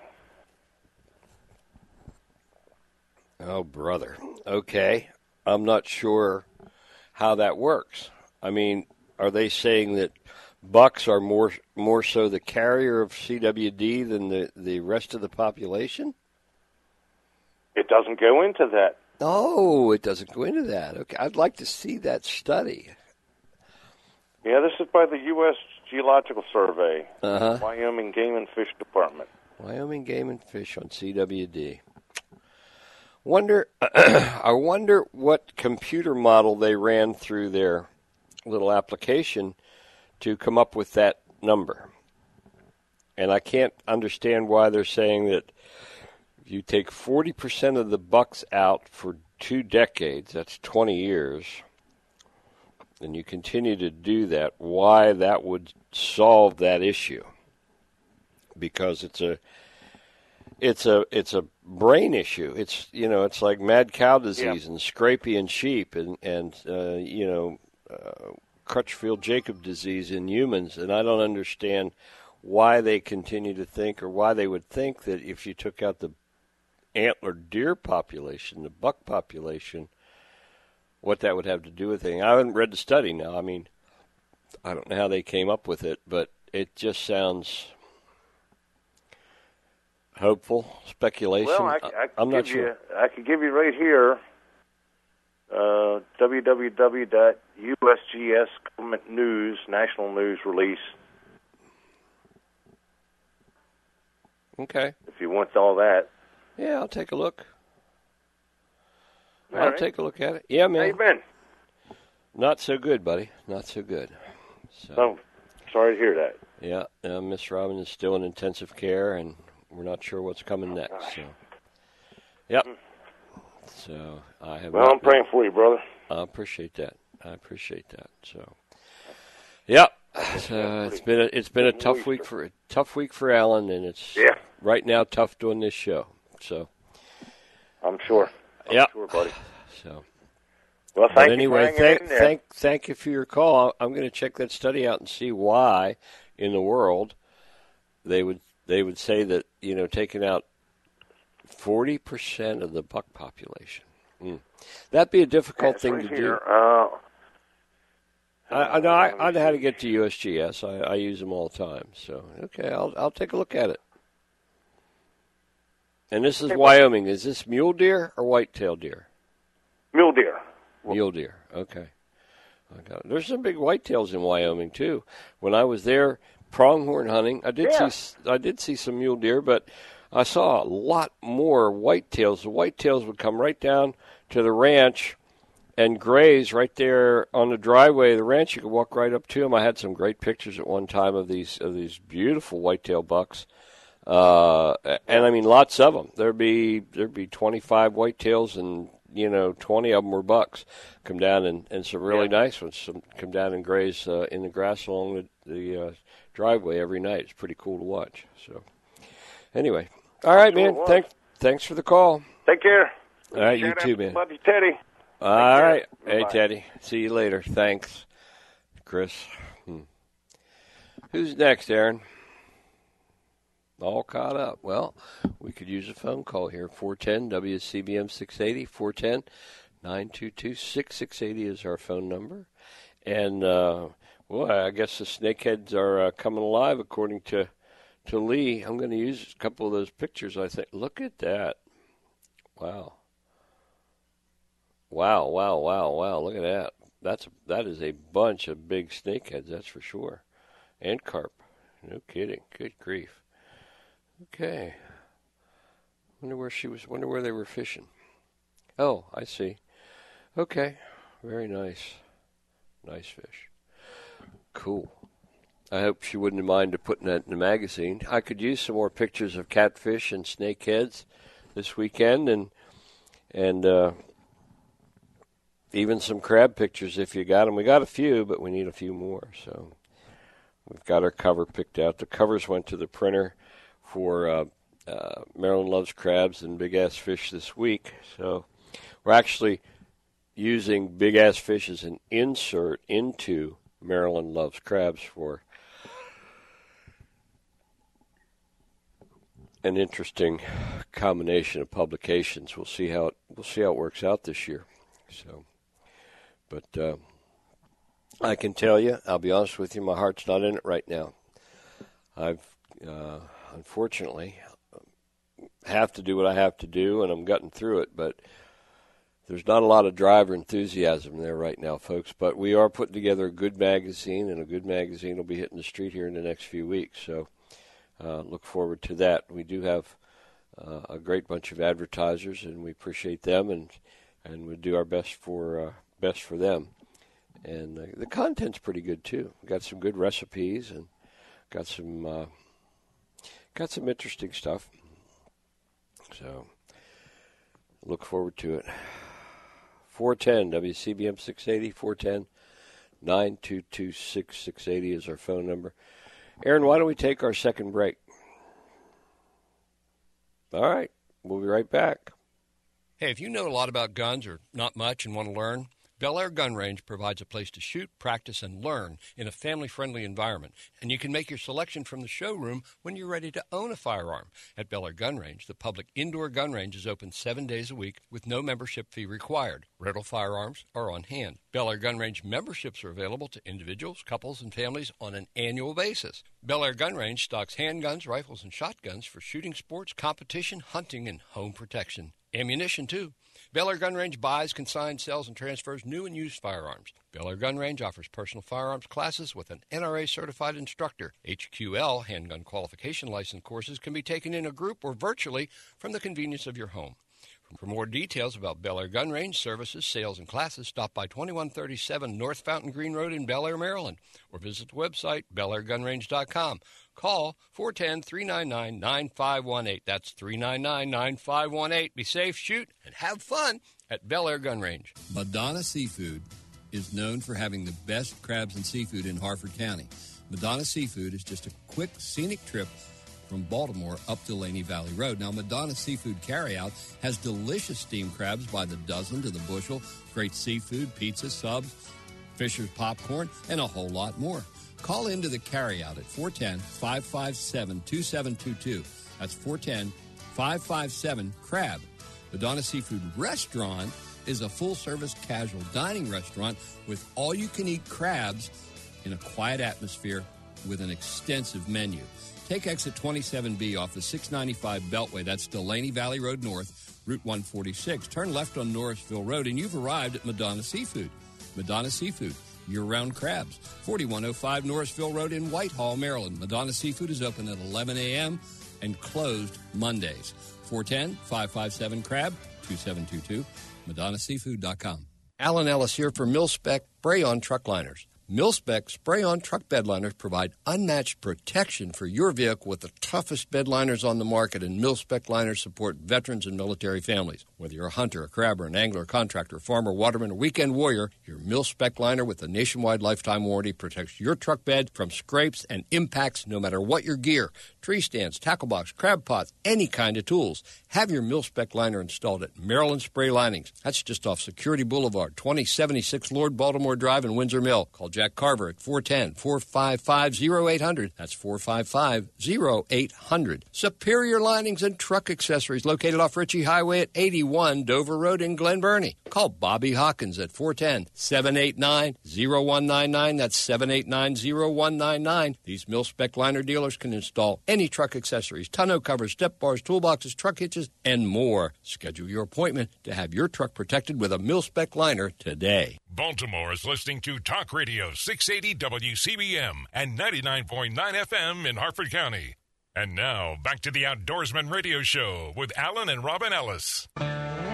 Oh, brother. Okay. I'm not sure how that works. I mean, are they saying that bucks are more more so the carrier of C W D than the, the rest of the population? It doesn't go into that. Oh, it doesn't go into that. Okay, I'd like to see that study. Yeah, this is by the U S Geological Survey, Uh-huh. Wyoming Game and Fish Department. Wyoming Game and Fish on C W D. Wonder, I wonder what computer model they ran through their little application to come up with that number. And I can't understand why they're saying that if you take forty percent of the bucks out for two decades, that's twenty years, and you continue to do that, why that would solve that issue. Because it's a it's a it's a brain issue. It's you know, it's like mad cow disease Yeah. and scrapie sheep and and uh, you know, uh, Crutchfield-Jacob disease in humans, and I don't understand why they continue to think, or why they would think that if you took out the antlered deer population, the buck population, what that would have to do with it. I haven't read the study now. I mean, I don't know how they came up with it, but it just sounds hopeful, speculation. Well, I, I I'm could not give sure. You, I could give you right here, uh, w w w dot u s g s Government News, National News Release, Okay. if you want all that. Yeah, I'll take a look. All I'll right. take a look at it. Yeah, How man. you been? Not so good, buddy. Not so good. So, Oh, sorry to hear that. yeah, uh, Miss Robin is still in intensive care, and we're not sure what's coming next. So, yep. So I have. Well, not I'm praying been- for you, brother. I appreciate that. I appreciate that. So, yep. So it's been a, it's been a tough week for a tough week for Alan, and it's Yeah. right now tough doing this show. So, I'm sure. I'm Yep. sure, buddy. so Well, But thank anyway, you for hanging thank, in there. thank, thank you for your call. I'm going to check that study out and see why in the world they would they would say that, you know, taking out forty percent of the buck population. Mm. That'd be a difficult That's thing right to here. do. Uh, I, I know I, I know how to get to U S G S. I, I use them all the time. So, okay, I'll I'll take a look at it. And this is Wyoming. Is this mule deer or white-tailed deer? Mule deer. Mule deer. Okay. I got it. There's some big whitetails in Wyoming too. When I was there pronghorn hunting, I did Yeah. see I did see some mule deer, but I saw a lot more whitetails. The whitetails would come right down to the ranch and graze right there on the driveway of the ranch. You could walk right up to them. I had some great pictures at one time of these of these beautiful whitetail bucks. Uh, and I mean, lots of them. There'd be there'd be twenty-five whitetails, and you know, twenty of them were bucks. Come down and, and some really Yeah. nice ones. Some come down and graze uh, in the grass along the, the uh, driveway every night. It's pretty cool to watch. So, anyway, all right, sure it man. was. Thanks thanks for the call. Take care. All right, you Shout out too, to man. Love you, Teddy. All care. right, hey Bye-bye. Teddy. See you later. Thanks, Chris. Hmm. Who's next, Aaron? All caught up. Well, we could use a phone call here. four one zero W C B M six eighty. four one zero, nine two two, six six eight zero is our phone number. And, uh, well, I guess the snakeheads are uh, coming alive, according to, to Lee. I'm going to use a couple of those pictures, I think. Look at that. Wow. Wow, wow, wow, wow. Look at that. That's That is a bunch of big snakeheads, that's for sure. And carp. No kidding. Good grief. Okay. Wonder where she was. Wonder where they were fishing. Oh, I see. Okay. Very nice. Nice fish. Cool. I hope she wouldn't mind putting that in the magazine. I could use some more pictures of catfish and snakeheads this weekend, and and uh, even some crab pictures if you got them. We got a few, but we need a few more. So we've got our cover picked out. The covers went to the printer for uh, uh, Maryland Loves Crabs and Big Ass Fish this week. So we're actually using Big Ass Fish as an insert into Maryland Loves Crabs for an interesting combination of publications. We'll see how it, we'll see how it works out this year. So, but uh, I can tell you, I'll be honest with you, my heart's not in it right now. I've uh, unfortunately have to do what I have to do, and I'm getting through it, but there's not a lot of drive or enthusiasm there right now, folks. But we are putting together a good magazine, and a good magazine will be hitting the street here in the next few weeks. So uh, look forward to that. We do have uh, a great bunch of advertisers, and we appreciate them, and and we do our best for uh, best for them. And uh, the content's pretty good too. We've got some good recipes, and got some uh, got some interesting stuff. So look forward to it. four one zero W C B M six eighty, four one zero, nine two two, six six eight zero is our phone number. Aaron, why don't we take our second break? All right, we'll be right back. Hey, if you know a lot about guns or not much and want to learn, Bel Air Gun Range provides a place to shoot, practice, and learn in a family-friendly environment. And you can make your selection from the showroom when you're ready to own a firearm. At Bel Air Gun Range, the public indoor gun range is open seven days a week with no membership fee required. Rental firearms are on hand. Bel Air Gun Range memberships are available to individuals, couples, and families on an annual basis. Bel Air Gun Range stocks handguns, rifles, and shotguns for shooting sports, competition, hunting, and home protection. Ammunition, too. Bel Air Gun Range buys, consigns, sells, and transfers new and used firearms. Bel Air Gun Range offers personal firearms classes with an N R A-certified instructor. H Q L, handgun qualification license courses, can be taken in a group or virtually from the convenience of your home. For more details about Bel Air Gun Range services, sales, and classes, stop by twenty-one thirty-seven North Fountain Green Road in Bel Air, Maryland, or visit the website, bel air gun range dot com. Call four one zero, three nine nine, nine five one eight. That's three nine nine, nine five one eight. Be safe, shoot, and have fun at Bel Air Gun Range. Madonna Seafood is known for having the best crabs and seafood in Harford County. Madonna Seafood is just a quick, scenic trip from from Baltimore up Delaney Valley Road. Now, Madonna Seafood Carryout has delicious steamed crabs by the dozen to the bushel, great seafood, pizza, subs, Fisher's popcorn, and a whole lot more. Call into the carryout at four one zero, five five seven, two seven two two. That's four one zero, five five seven, CRAB. Madonna Seafood Restaurant is a full-service casual dining restaurant with all-you-can-eat crabs in a quiet atmosphere with an extensive menu. Take exit twenty-seven B off the six ninety-five Beltway. That's Delaney Valley Road North, Route one forty-six. Turn left on Norrisville Road, and you've arrived at Madonna Seafood. Madonna Seafood, year-round crabs. forty-one oh five Norrisville Road in Whitehall, Maryland. Madonna Seafood is open at eleven a.m. and closed Mondays. four one zero, five five seven, CRAB, two seven two two, Madonna Seafood dot com. Alan Ellis here for Mil-Spec Spray-On Truck Liners. Mil-Spec Spray-On Truck Bed Liners provide unmatched protection for your vehicle with the toughest bed liners on the market, and Mil-Spec liners support veterans and military families. Whether you're a hunter, a crabber, an angler, a contractor, farmer, waterman, or weekend warrior, your Mil-Spec liner with a nationwide lifetime warranty protects your truck bed from scrapes and impacts no matter what your gear. Tree stands, tackle box, crab pots, any kind of tools. Have your Mil-Spec liner installed at Maryland Spray Linings. That's just off Security Boulevard, twenty seventy-six Lord Baltimore Drive in Windsor Mill. Call Jack Carver at four one zero, four five five, oh eight hundred. That's four five five, oh eight hundred. Superior Linings and Truck Accessories located off Ritchie Highway at eighty-one Dover Road in Glen Burnie. Call Bobby Hawkins at four one zero, seven eight nine, oh one nine nine. That's seven eight nine, oh one nine nine. These Mil-Spec liner dealers can install any truck accessories, tonneau covers, step bars, toolboxes, truck hitches, and more. Schedule your appointment to have your truck protected with a Mil-Spec liner today. Baltimore is listening to Talk Radio six eighty W C B M and ninety-nine point nine F M in Harford County. And now, back to the Outdoorsman Radio Show with Alan and Robin Ellis. Put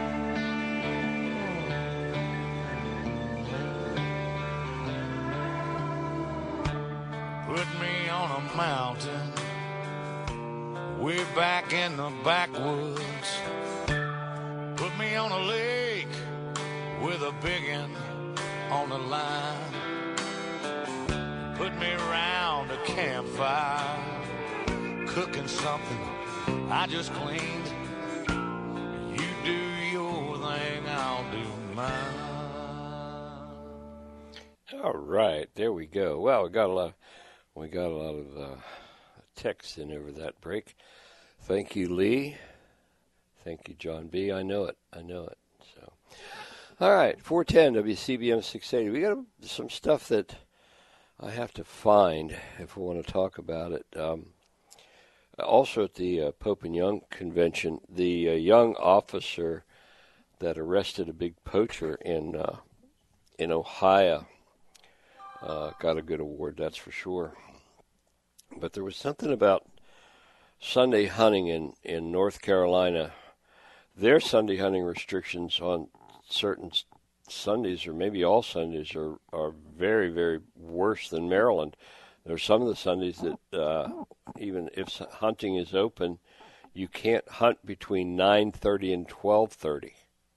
me on a mountain, way back in the backwoods. Put me on a lake with a biggin' on the line. Put me around a campfire, cooking something I just cleaned. You do your thing, I'll do mine. All right, there we go. Well, we got a lot. We got a lot of uh, text in over that break. Thank you, Lee. Thank you, John B. I know it. I know it. So, all right, four ten W C B M six eighty. We got some stuff that I have to find if we want to talk about it. Um, also at the uh, Pope and Young convention, the uh, young officer that arrested a big poacher in uh, in Ohio uh, got a good award, that's for sure. But there was something about Sunday hunting in, in North Carolina. Their Sunday hunting restrictions on certain Sundays, or maybe all Sundays, are, are very, very worse than Maryland. There are some of the Sundays that uh, even if hunting is open, you can't hunt between nine thirty and twelve thirty.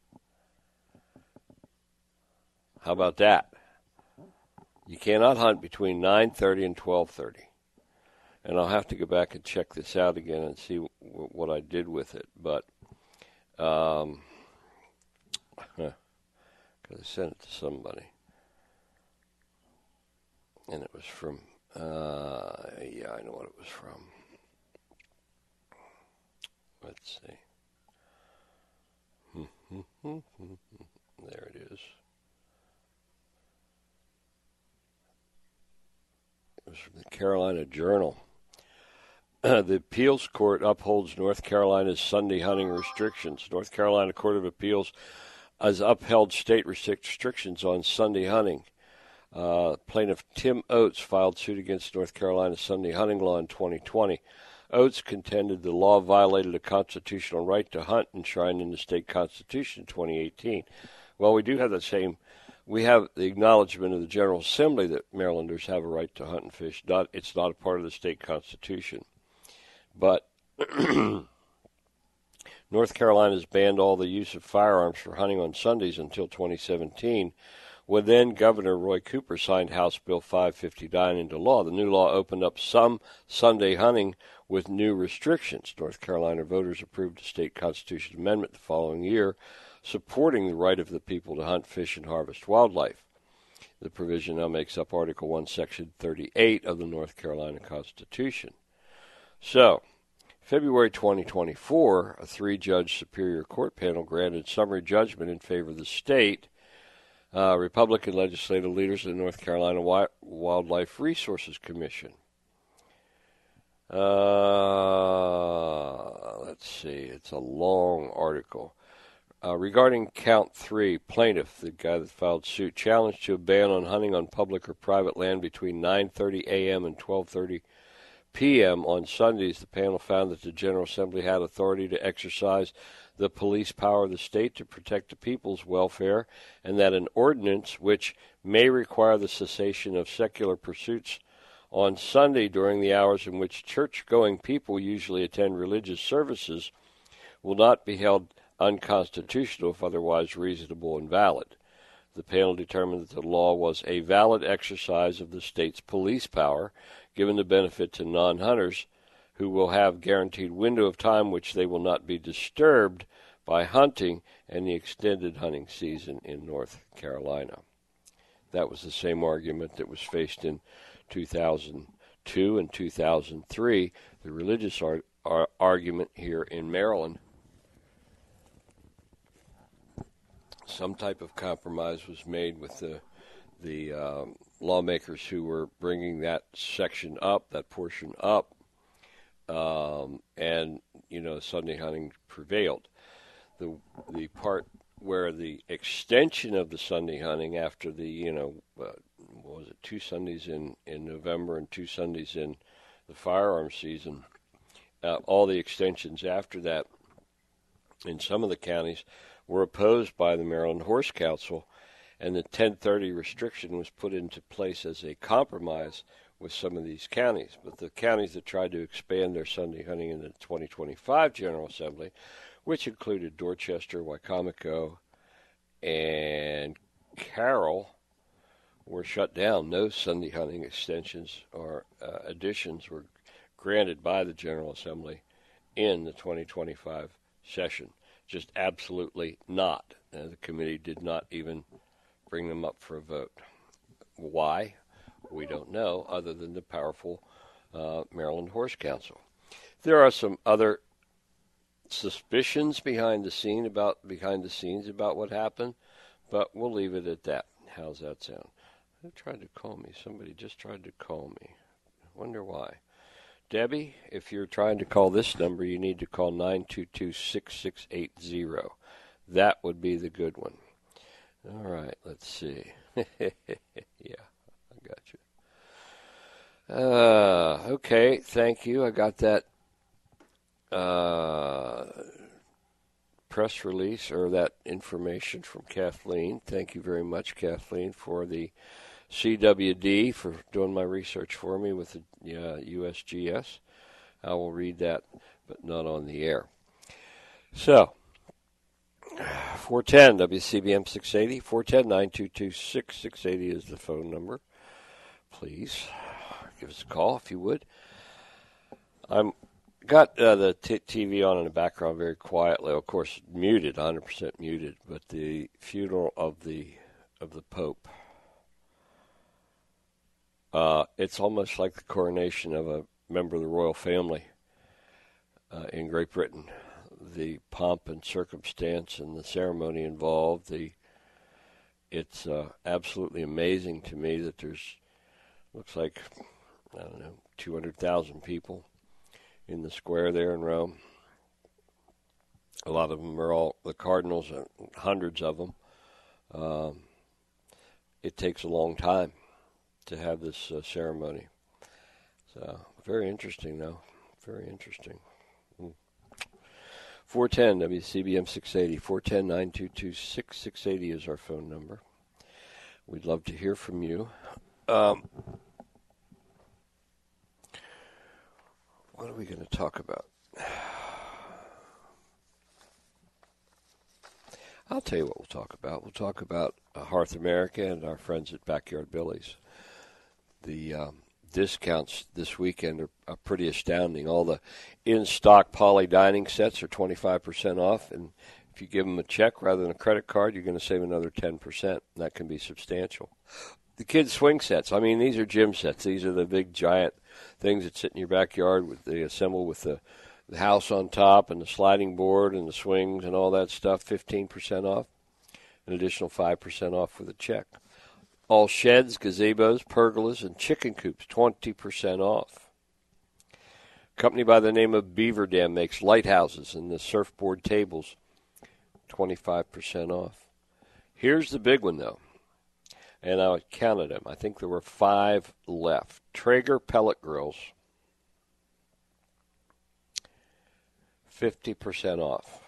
How about that? You cannot hunt between nine thirty and twelve thirty. And I'll have to go back and check this out again and see w- what I did with it. But um, huh, 'cause I sent it to somebody. And it was from, uh, yeah, I know what it was from. Let's see. There it is. It was from the Carolina Journal. Uh, the appeals court upholds North Carolina's Sunday hunting restrictions. North Carolina Court of Appeals has upheld state restrictions on Sunday hunting. Uh, plaintiff Tim Oates filed suit against North Carolina's Sunday hunting law in twenty twenty. Oates contended the law violated a constitutional right to hunt enshrined in the state constitution in twenty eighteen. Well, we do have the same. We have the acknowledgement of the General Assembly that Marylanders have a right to hunt and fish. Not, it's not a part of the state constitution. But North Carolina has banned all the use of firearms for hunting on Sundays until twenty seventeen, when then Governor Roy Cooper signed House Bill five fifty-nine into law. The new law opened up some Sunday hunting with new restrictions. North Carolina voters approved a state constitution amendment the following year supporting the right of the people to hunt, fish, and harvest wildlife. The provision now makes up Article one, Section thirty-eight of the North Carolina Constitution. So, February twenty twenty-four, a three-judge Superior Court panel granted summary judgment in favor of the state. Uh, Republican legislative leaders of the North Carolina Wi- Wildlife Resources Commission. Uh, let's see, it's a long article. Uh, regarding count three, plaintiff, the guy that filed suit, challenged to a ban on hunting on public or private land between nine thirty a.m. and twelve thirty p.m. on Sundays. The panel found that the General Assembly had authority to exercise the police power of the state to protect the people's welfare, and that an ordinance which may require the cessation of secular pursuits on Sunday during the hours in which church-going people usually attend religious services will not be held unconstitutional if otherwise reasonable and valid. The panel determined that the law was a valid exercise of the state's police power, given the benefit to non-hunters who will have guaranteed window of time which they will not be disturbed by hunting and the extended hunting season in North Carolina. That was the same argument that was faced in two thousand two and two thousand three, the religious ar- ar- argument here in Maryland. Some type of compromise was made with the the um, lawmakers who were bringing that section up, that portion up, um, and, you know, Sunday hunting prevailed. The the part where the extension of the Sunday hunting after the, you know, uh, what was it, two Sundays in, in November and two Sundays in the firearm season, uh, all the extensions after that in some of the counties were opposed by the Maryland Horse Council, and the ten thirty restriction was put into place as a compromise with some of these counties. But the counties that tried to expand their Sunday hunting in the twenty twenty-five General Assembly, which included Dorchester, Wicomico, and Carroll, were shut down. No Sunday hunting extensions or uh, additions were granted by the General Assembly in the twenty twenty-five session. Just absolutely not. Uh, the committee did not even bring them up for a vote. Why? We don't know, other than the powerful uh, Maryland Horse Council. There are some other suspicions behind the scene about behind the scenes about what happened, but we'll leave it at that. How's that sound? Who tried to call me? Somebody just tried to call me. Wonder why. Debbie, if you're trying to call this number, you need to call nine two two, six six eight zero. That would be the good one. All right, let's see. Yeah, I got you. Uh, okay, thank you. I got that uh, press release or that information from Kathleen. Thank you very much, Kathleen, for the C W D, for doing my research for me with the uh, U S G S. I will read that, but not on the air. So, four one zero W C B M six eighty, four one zero, nine two two, six six eight zero is the phone number. Please give us a call if you would. I'm got uh, the t- TV on in the background very quietly, of course muted, one hundred percent muted, but the funeral of the of the Pope. Uh, it's almost like the coronation of a member of the royal family uh, in Great Britain. The pomp and circumstance and the ceremony involved, the it's uh, absolutely amazing to me that there's, looks like, I don't know, two hundred thousand people in the square there in Rome. A lot of them are all the cardinals, uh, hundreds of them. Um, it takes a long time to have this uh, ceremony. So, very interesting, though. Very interesting. Mm. four one zero W C B M six eighty, four one zero, nine two two, six six eight zero is our phone number. We'd love to hear from you. Um, what are we going to talk about? I'll tell you what we'll talk about. We'll talk about uh, Hearth America and our friends at Backyard Billy's. The um, discounts this weekend are, are pretty astounding. All the in-stock poly dining sets are twenty-five percent off, and if you give them a check rather than a credit card, you're going to save another ten percent, and that can be substantial. The kids' swing sets, I mean, these are gym sets. These are the big, giant things that sit in your backyard. With They assemble with the, the house on top and the sliding board and the swings and all that stuff, fifteen percent off, an additional five percent off with a check. All sheds, gazebos, pergolas, and chicken coops, twenty percent off. A company by the name of Beaver Dam makes lighthouses and the surfboard tables, twenty-five percent off. Here's the big one, though, and I counted them. I think there were five left. Traeger pellet grills, fifty percent off.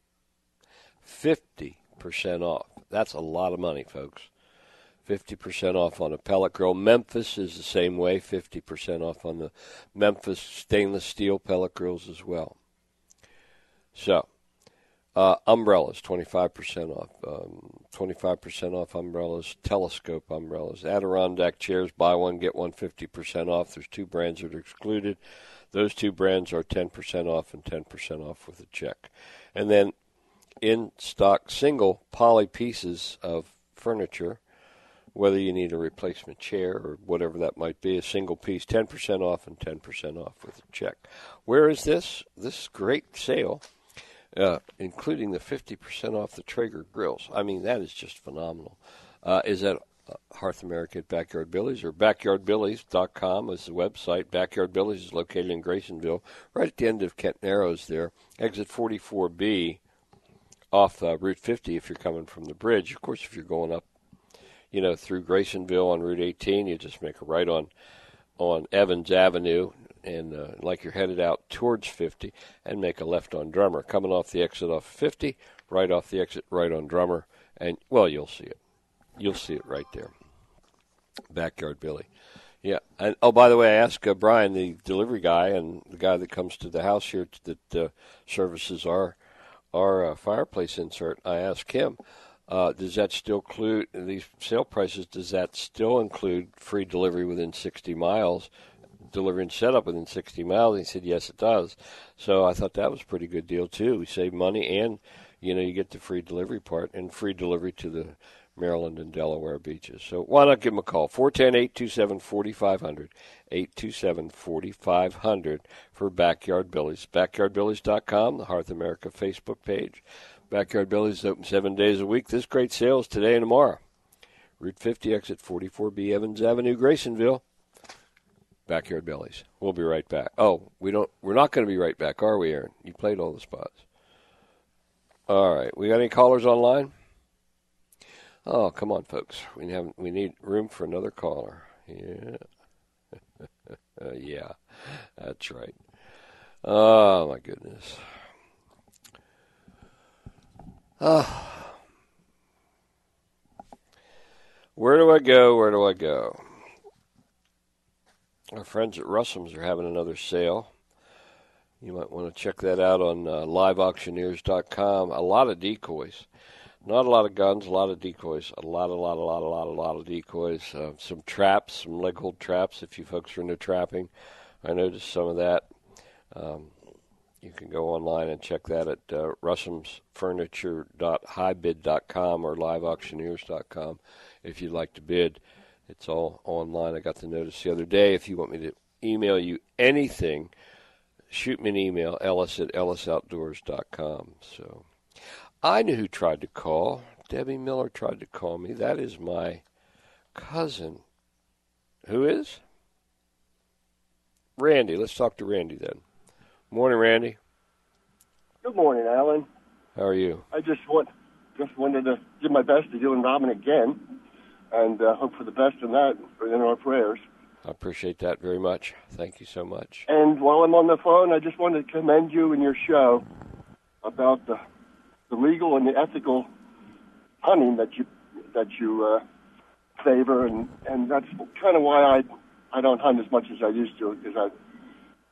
fifty percent off. That's a lot of money, folks. fifty percent off on a pellet grill. Memphis is the same way, fifty percent off on the Memphis stainless steel pellet grills as well. So, uh, umbrellas, twenty-five percent off. Um, twenty-five percent off umbrellas, telescope umbrellas. Adirondack chairs, buy one, get one, fifty percent off. There's two brands that are excluded. Those two brands are ten percent off and ten percent off with a check. And then in stock single poly pieces of furniture, whether you need a replacement chair or whatever that might be, a single piece, ten percent off and ten percent off with a check. Where is this? This great sale, uh, including the fifty percent off the Traeger grills. I mean, that is just phenomenal. Uh, is at uh, Hearth America at Backyard Billy's, or backyard billies dot com is the website. Backyard Billy's is located in Graysonville, right at the end of Kent Narrows there. Exit forty-four B off uh, Route fifty if you're coming from the bridge. Of course, if you're going up, you know, through Graysonville on Route eighteen, you just make a right on on Evans Avenue, and uh, like you're headed out towards fifty, and make a left on Drummer. Coming off the exit off fifty, right off the exit, right on Drummer, and, well, you'll see it. You'll see it right there. Backyard Billy. Yeah. And, oh, by the way, I asked uh, Brian, the delivery guy, and the guy that comes to the house here that uh, services our, our uh, fireplace insert, I asked him, Uh, does that still include these sale prices? Does that still include free delivery within sixty miles, delivery and setup within sixty miles? And he said, yes, it does. So I thought that was a pretty good deal, too. We save money and, you know, you get the free delivery part and free delivery to the Maryland and Delaware beaches. So why not give them a call? four one zero, eight two seven, four five zero zero, eight two seven, four five zero zero for Backyard Billy's. backyard billies dot com, the Hearth America Facebook page. Backyard Billy's is open seven days a week. This great sales today and tomorrow. Route fifty, exit forty-four B, Evans Avenue, Graysonville. Backyard Billy's. We'll be right back. Oh, we don't. We're not going to be right back, are we, Aaron? You played all the spots. All right. We got any callers online? Oh, come on, folks. We have. We need room for another caller. Yeah. uh, yeah, that's right. Oh my goodness. Oh. Where do I go? Where do I go? Our friends at Russum's are having another sale. You might want to check that out on uh, live auctioneers dot com. A lot of decoys. Not a lot of guns, a lot of decoys. A lot, a lot, a lot, a lot, a lot of decoys. Uh, some traps, some leg hold traps if you folks are into trapping. I noticed some of that. Um, you can go online and check that at uh, russums furniture dot high bid dot com or live auctioneers dot com if you'd like to bid. It's all online. I got the notice the other day. If you want me to email you anything, shoot me an email, ellis at ellis outdoors dot com. So I knew who tried to call. Debbie Miller tried to call me. That is my cousin. Who is? Randy. Let's talk to Randy then. Morning, Randy. Good morning, Alan. How are you? I just want, just wanted to give my best to you and Robin again, and uh, hope for the best in that, in our prayers. I appreciate that very much. Thank you so much. And while I'm on the phone, I just wanted to commend you and your show about the the legal and the ethical hunting that you that you uh, favor, and, and that's kind of why I I don't hunt as much as I used to, because I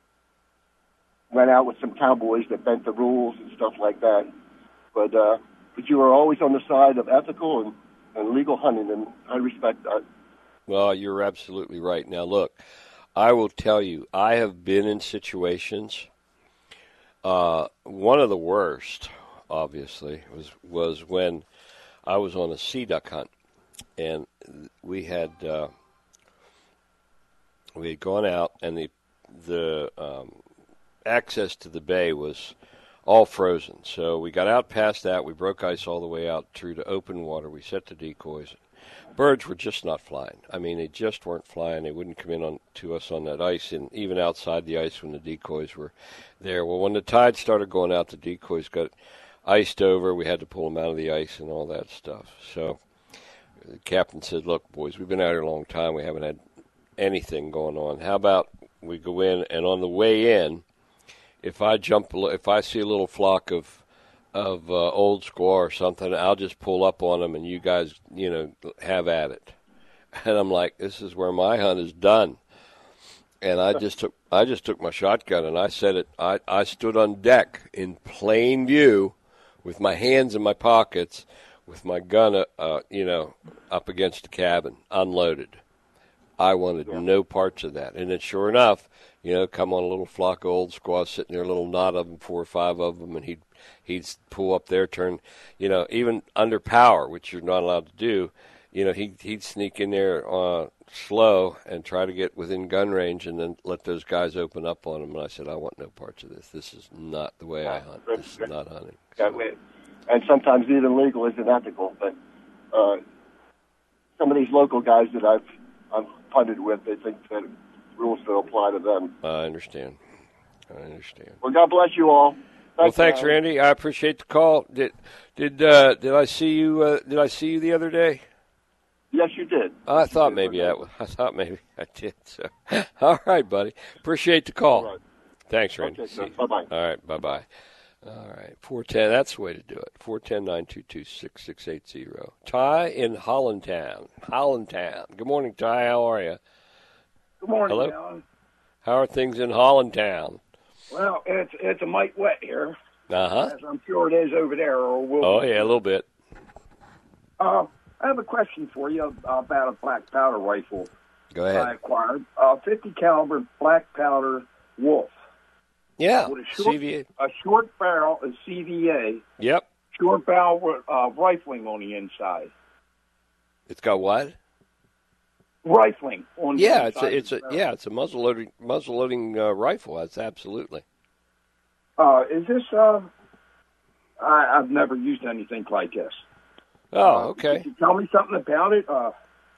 went out with some cowboys that bent the rules and stuff like that. But uh, but you are always on the side of ethical and, and legal hunting, and I respect that. Well, you're absolutely right. Now, look, I will tell you, I have been in situations. Uh, one of the worst, obviously, was was when I was on a sea duck hunt, and we had uh, we had gone out, and the the um, access to the bay was all frozen. So we got out past that. We broke ice all the way out through to open water. We set the decoys. Birds were just not flying. I mean, they just weren't flying. They wouldn't come in on to us on that ice, and even outside the ice when the decoys were there. Well, when the tide started going out, the decoys got iced over. We had to pull them out of the ice and all that stuff. So the captain said, look, boys, we've been out here a long time. We haven't had anything going on. How about we go in, and on the way in, if I jump, if I see a little flock of of uh, old squaw or something, I'll just pull up on them, and you guys, you know, have at it. And I'm like, this is where my hunt is done. And I just took, I just took my shotgun, and I set it. I, I stood on deck in plain view, with my hands in my pockets, with my gun, uh, you know, up against the cabin, unloaded. I wanted yeah. no parts of that. And then, sure enough, you know, come on a little flock of old squaws sitting there, a little knot of them, four or five of them, and he'd he'd pull up there, turn, you know, even under power, which you're not allowed to do. You know, he he'd sneak in there uh, slow and try to get within gun range, and then let those guys open up on him. And I said, I want no parts of this. This is not the way I hunt. This is not hunting. So. And sometimes even legal isn't ethical, but uh, some of these local guys that I've I've hunted with, they think that rules don't apply to them. I understand. I understand. Well, God bless you all. Thanks, well, thanks, man. Randy. I appreciate the call. Did did uh, did I see you? Uh, did I see you the other day? Yes, you did. I thought did, maybe I, I thought maybe I did. So, all right, buddy. Appreciate the call. All right. Thanks, Randy. Okay, bye bye. All right, bye bye. All right, four ten. That's the way to do it. Four ten nine two two six six eight zero. Ty in Hollandtown. Hollandtown. Good morning, Ty. How are you? Good morning, Hello? Alan. How are things in Hollandtown? Well, it's it's a mite wet here. Uh huh. As I'm sure it is over there, or will. Oh yeah, a little bit. Uh, I have a question for you about a black powder rifle. Go ahead. I acquired a fifty caliber black powder Wolf. Yeah, with a short, C V A. A short barrel, a C V A. Yep. Short barrel uh, rifling on the inside. It's got what? Rifling on the yeah, inside. it's a it's a yeah, it's a muzzle loading muzzle loading uh, rifle. That's absolutely. Uh, is this? Uh, I, I've never used anything like this. Oh, okay. Can you tell me something about it? Uh,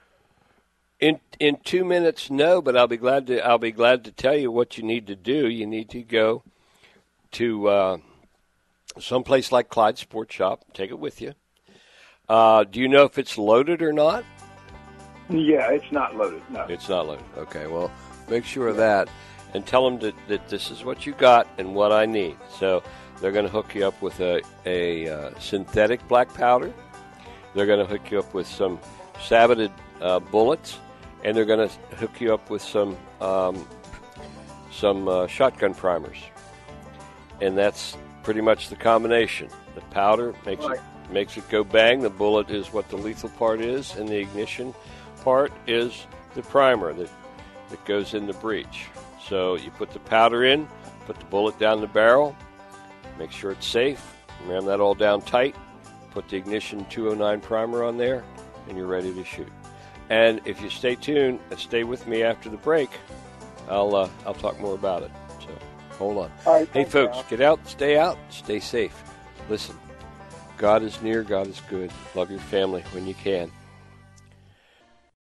in in two minutes, no, but I'll be glad to I'll be glad to tell you what you need to do. You need to go to uh, someplace like Clyde Sports Shop. Take it with you. Uh, do you know if it's loaded or not? Yeah, it's not loaded. No, it's not loaded. Okay, well, make sure of that, and tell them that, that this is what you got and what I need. So they're going to hook you up with a a uh, synthetic black powder. They're going to hook you up with some saboted uh, bullets, and they're going to hook you up with some um, some uh, shotgun primers. And that's pretty much the combination. The powder makes right. it makes it go bang. The bullet is what the lethal part is, and the ignition part is the primer that that goes in the breech. So you put the powder in, put the bullet down the barrel, make sure it's safe, ram that all down tight. Put the ignition two oh nine primer on there, and you're ready to shoot. And if you stay tuned and stay with me after the break, I'll uh, I'll talk more about it. So hold on. Right, hey, folks, you. Get out, stay out, stay safe. Listen, God is near, God is good. Love your family when you can.